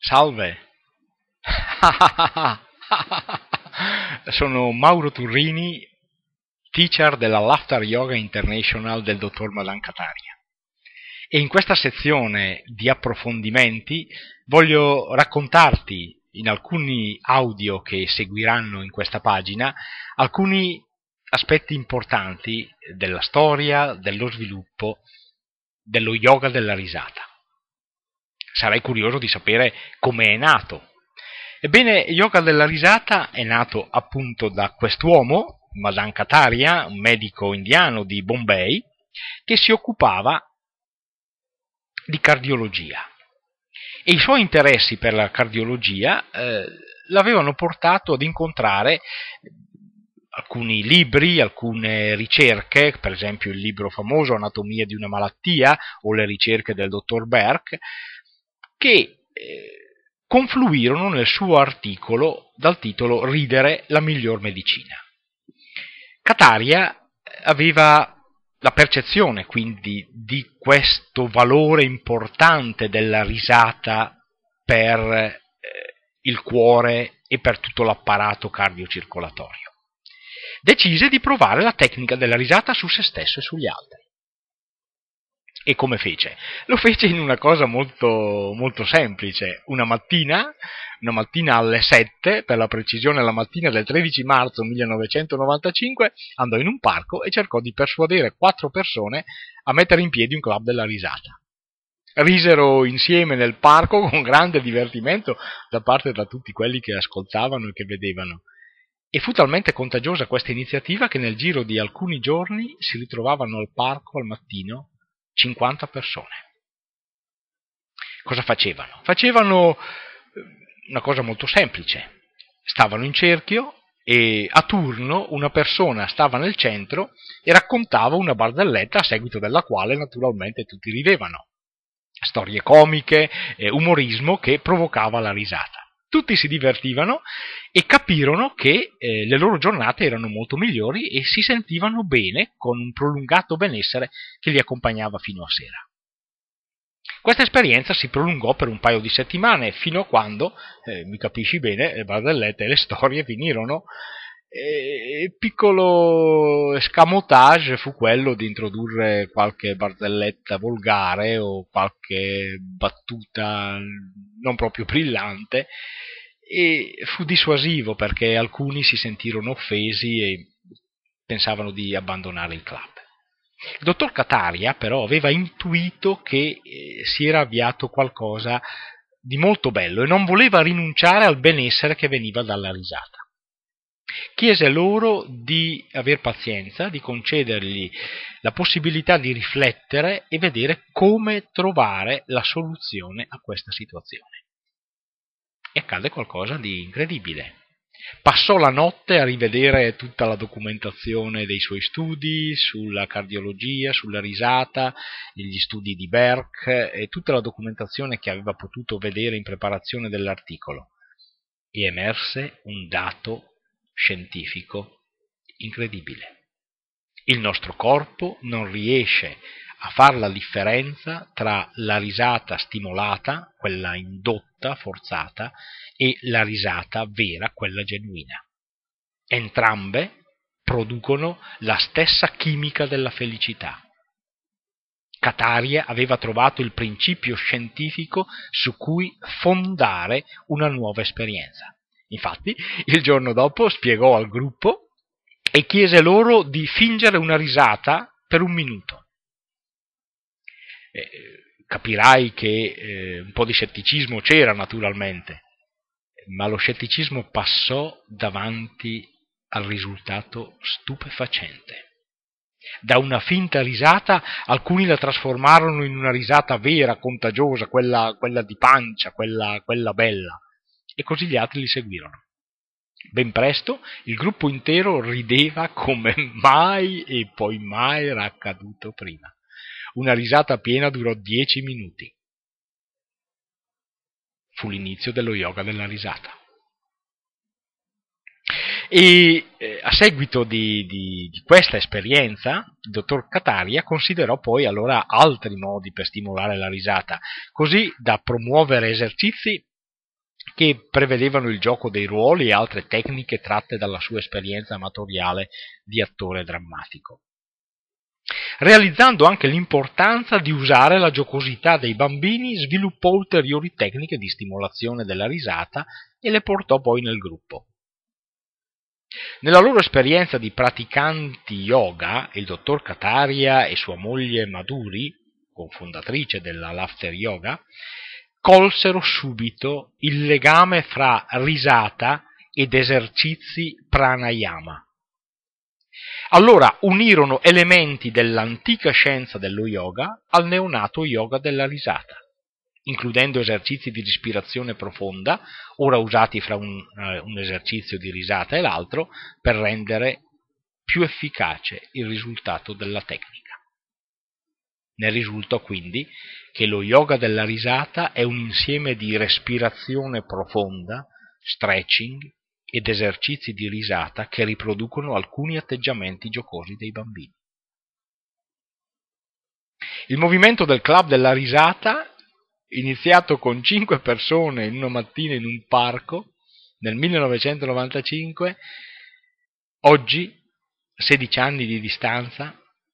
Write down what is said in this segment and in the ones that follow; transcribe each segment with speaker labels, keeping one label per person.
Speaker 1: Salve! Sono Mauro Turrini, teacher della Laughter Yoga International del dottor Madan Kataria. E in questa sezione di approfondimenti voglio raccontarti, in alcuni audio che seguiranno in questa pagina, alcuni aspetti importanti della storia, dello sviluppo, dello yoga della risata. Sarai curioso di sapere come è nato. Ebbene, yoga della risata è nato appunto da quest'uomo, Madan Kataria, un medico indiano di Bombay, che si occupava di cardiologia. E i suoi interessi per la cardiologia l'avevano portato ad incontrare alcuni libri, alcune ricerche, per esempio il libro famoso Anatomia di una malattia o le ricerche del dottor Berk, che confluirono nel suo articolo dal titolo Ridere la miglior medicina. Kataria aveva la percezione quindi di questo valore importante della risata per il cuore e per tutto l'apparato cardiocircolatorio. Decise di provare la tecnica della risata su se stesso e sugli altri. E come fece? Lo fece in una cosa molto, molto semplice. Una mattina alle 7, per la precisione la mattina del 13 marzo 1995, andò in un parco e cercò di persuadere 4 persone a mettere in piedi un club della risata. Risero insieme nel parco con grande divertimento da parte da tutti quelli che ascoltavano e che vedevano. E fu talmente contagiosa questa iniziativa che nel giro di alcuni giorni si ritrovavano al parco al mattino 50 persone. Cosa facevano? Facevano una cosa molto semplice. Stavano in cerchio e a turno una persona stava nel centro e raccontava una barzelletta a seguito della quale naturalmente tutti ridevano. Storie comiche, umorismo che provocava la risata. Tutti si divertivano e capirono che le loro giornate erano molto migliori e si sentivano bene con un prolungato benessere che li accompagnava fino a sera. Questa esperienza si prolungò per un paio di settimane, fino a quando, mi capisci bene, le barzellette e le storie finirono. Il piccolo escamotage fu quello di introdurre qualche barzelletta volgare o qualche battuta non proprio brillante, e fu dissuasivo perché alcuni si sentirono offesi e pensavano di abbandonare il club. Il dottor Kataria però aveva intuito che si era avviato qualcosa di molto bello e non voleva rinunciare al benessere che veniva dalla risata. Chiese loro di aver pazienza, di concedergli la possibilità di riflettere e vedere come trovare la soluzione a questa situazione. E accade qualcosa di incredibile. Passò la notte a rivedere tutta la documentazione dei suoi studi sulla cardiologia, sulla risata, gli studi di Berk e tutta la documentazione che aveva potuto vedere in preparazione dell'articolo. E emerse un dato scientifico incredibile. Il nostro corpo non riesce a fare la differenza tra la risata stimolata, quella indotta, forzata, e la risata vera, quella genuina. Entrambe producono la stessa chimica della felicità. Kataria aveva trovato il principio scientifico su cui fondare una nuova esperienza. Infatti, il giorno dopo spiegò al gruppo e chiese loro di fingere una risata per 1 minuto. Capirai che un po' di scetticismo c'era naturalmente, ma lo scetticismo passò davanti al risultato stupefacente. Da una finta risata alcuni la trasformarono in una risata vera, contagiosa, quella di pancia, quella bella, e così gli altri li seguirono. Ben presto il gruppo intero rideva come mai e poi mai era accaduto prima. Una risata piena durò 10 minuti. Fu l'inizio dello yoga della risata. E a seguito di questa esperienza, il dottor Kataria considerò poi allora altri modi per stimolare la risata, così da promuovere esercizi che prevedevano il gioco dei ruoli e altre tecniche tratte dalla sua esperienza amatoriale di attore drammatico, realizzando anche l'importanza di usare la giocosità dei bambini. Sviluppò ulteriori tecniche di stimolazione della risata e le portò poi nel gruppo. Nella loro esperienza di praticanti yoga, il dottor Kataria e sua moglie Madhuri, cofondatrice della Laughter Yoga, colsero subito il legame fra risata ed esercizi pranayama. Allora unirono elementi dell'antica scienza dello yoga al neonato yoga della risata, includendo esercizi di respirazione profonda, ora usati fra un esercizio di risata e l'altro, per rendere più efficace il risultato della tecnica. Ne risulta quindi che lo yoga della risata è un insieme di respirazione profonda, stretching ed esercizi di risata che riproducono alcuni atteggiamenti giocosi dei bambini. Il movimento del club della risata, iniziato con 5 persone in una mattina in un parco nel 1995, oggi, 16 anni di distanza,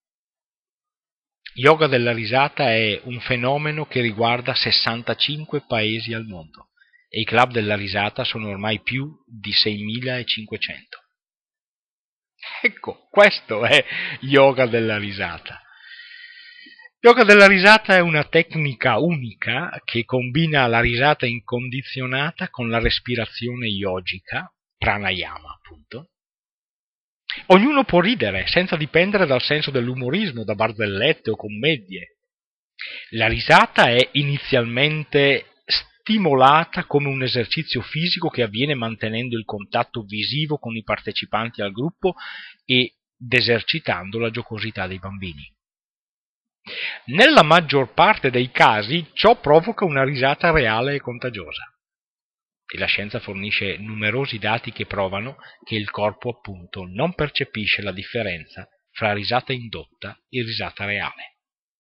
Speaker 1: yoga della risata è un fenomeno che riguarda 65 paesi al mondo e i club della risata sono ormai più di 6.500. Ecco, questo è yoga della risata. Yoga della risata è una tecnica unica che combina la risata incondizionata con la respirazione yogica, pranayama appunto. Ognuno può ridere senza dipendere dal senso dell'umorismo, da barzellette o commedie. La risata è inizialmente stimolata come un esercizio fisico che avviene mantenendo il contatto visivo con i partecipanti al gruppo ed esercitando la giocosità dei bambini. Nella maggior parte dei casi ciò provoca una risata reale e contagiosa. E la scienza fornisce numerosi dati che provano che il corpo appunto non percepisce la differenza fra risata indotta e risata reale.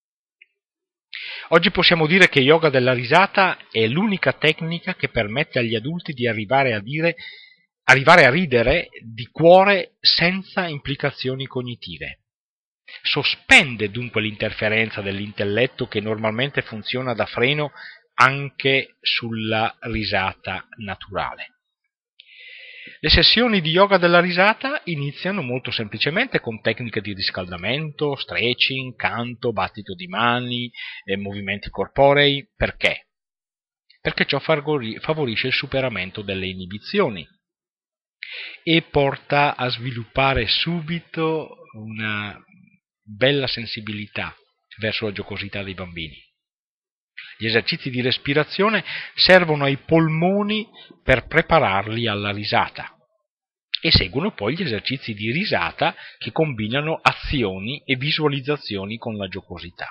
Speaker 1: Oggi possiamo dire che yoga della risata è l'unica tecnica che permette agli adulti di arrivare a ridere di cuore senza implicazioni cognitive. Sospende dunque l'interferenza dell'intelletto che normalmente funziona da freno anche sulla risata naturale. Le sessioni di yoga della risata iniziano molto semplicemente con tecniche di riscaldamento, stretching, canto, battito di mani, movimenti corporei. Perché? Perché ciò favorisce il superamento delle inibizioni e porta a sviluppare subito una bella sensibilità verso la giocosità dei bambini. Gli esercizi di respirazione servono ai polmoni per prepararli alla risata e seguono poi gli esercizi di risata che combinano azioni e visualizzazioni con la giocosità.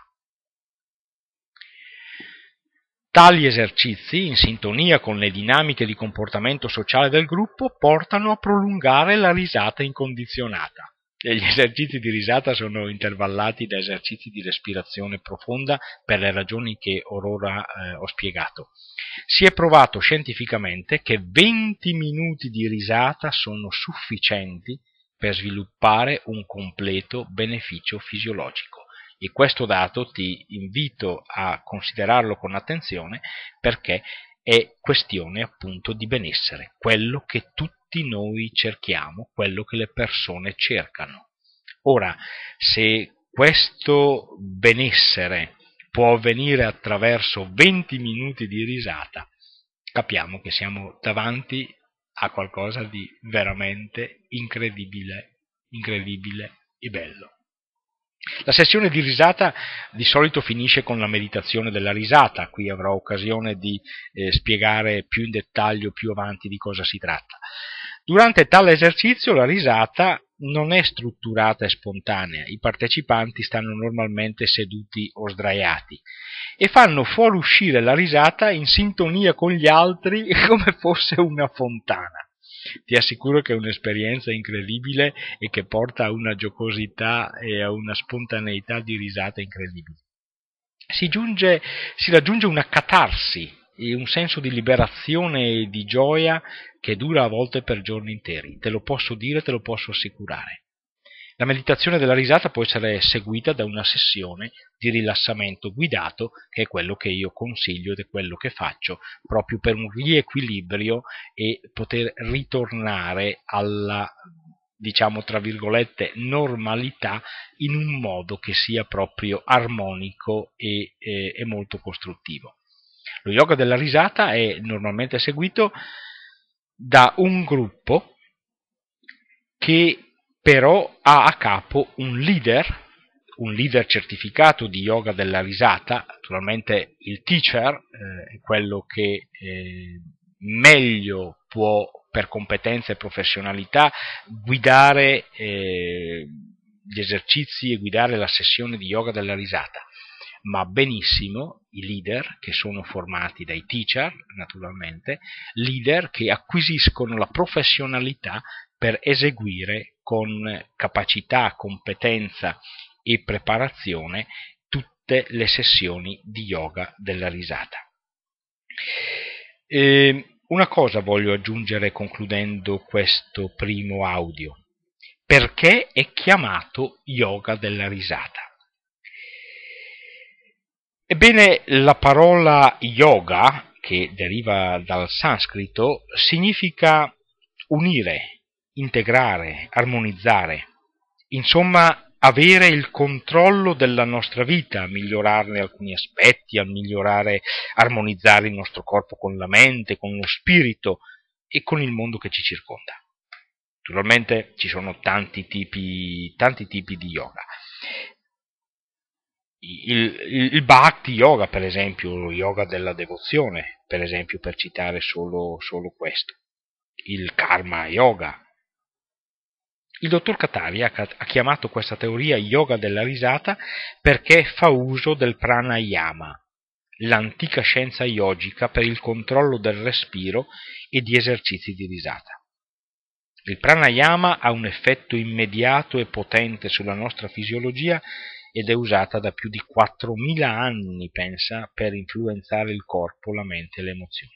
Speaker 1: Tali esercizi, in sintonia con le dinamiche di comportamento sociale del gruppo, portano a prolungare la risata incondizionata. E gli esercizi di risata sono intervallati da esercizi di respirazione profonda per le ragioni che orora ho spiegato. Si è provato scientificamente che 20 minuti di risata sono sufficienti per sviluppare un completo beneficio fisiologico. E questo dato ti invito a considerarlo con attenzione perché è questione appunto di benessere, quello che tutti noi cerchiamo, quello che le persone cercano. Ora, se questo benessere può avvenire attraverso 20 minuti di risata, capiamo che siamo davanti a qualcosa di veramente incredibile e bello. La sessione di risata di solito finisce con la meditazione della risata. Qui avrò occasione di spiegare più in dettaglio più avanti di cosa si tratta. Durante tale esercizio la risata non è strutturata e spontanea, i partecipanti stanno normalmente seduti o sdraiati e fanno fuoriuscire la risata in sintonia con gli altri come fosse una fontana. Ti assicuro che è un'esperienza incredibile e che porta a una giocosità e a una spontaneità di risata incredibili. Si raggiunge una catarsi e un senso di liberazione e di gioia che dura a volte per giorni interi, te lo posso dire, te lo posso assicurare. La meditazione della risata può essere seguita da una sessione di rilassamento guidato, che è quello che io consiglio ed è quello che faccio, proprio per un riequilibrio e poter ritornare alla, diciamo tra virgolette, normalità in un modo che sia proprio armonico e molto costruttivo. Lo yoga della risata è normalmente seguito da un gruppo che però ha a capo un leader certificato di yoga della risata. Naturalmente il teacher è quello che meglio può, per competenza e professionalità, guidare gli esercizi e guidare la sessione di yoga della risata, ma benissimo i leader che sono formati dai teacher, naturalmente, leader che acquisiscono la professionalità per eseguire con capacità, competenza e preparazione tutte le sessioni di yoga della risata. Una cosa voglio aggiungere concludendo questo primo audio. Perché è chiamato yoga della risata? Ebbene, la parola yoga, che deriva dal sanscrito, significa unire, integrare, armonizzare, insomma avere il controllo della nostra vita, migliorarne alcuni aspetti, armonizzare il nostro corpo con la mente, con lo spirito e con il mondo che ci circonda. Naturalmente ci sono tanti tipi di yoga. Il Bhakti Yoga, per esempio, lo yoga della devozione, per esempio, per citare solo questo, il Karma Yoga. Il dottor Kataria ha chiamato questa teoria yoga della risata perché fa uso del pranayama, l'antica scienza yogica per il controllo del respiro e di esercizi di risata. Il pranayama ha un effetto immediato e potente sulla nostra fisiologia ed è usata da più di 4.000 anni, pensa, per influenzare il corpo, la mente e le emozioni.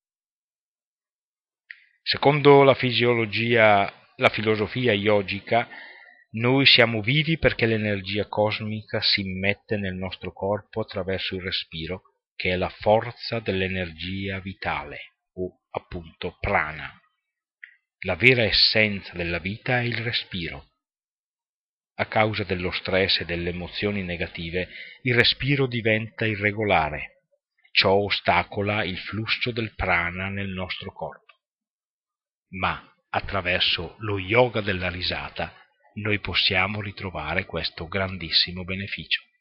Speaker 1: Secondo la filosofia yogica, noi siamo vivi perché l'energia cosmica si immette nel nostro corpo attraverso il respiro, che è la forza dell'energia vitale, o appunto prana. La vera essenza della vita è il respiro. A causa dello stress e delle emozioni negative, il respiro diventa irregolare. Ciò ostacola il flusso del prana nel nostro corpo. Ma attraverso lo yoga della risata noi possiamo ritrovare questo grandissimo beneficio.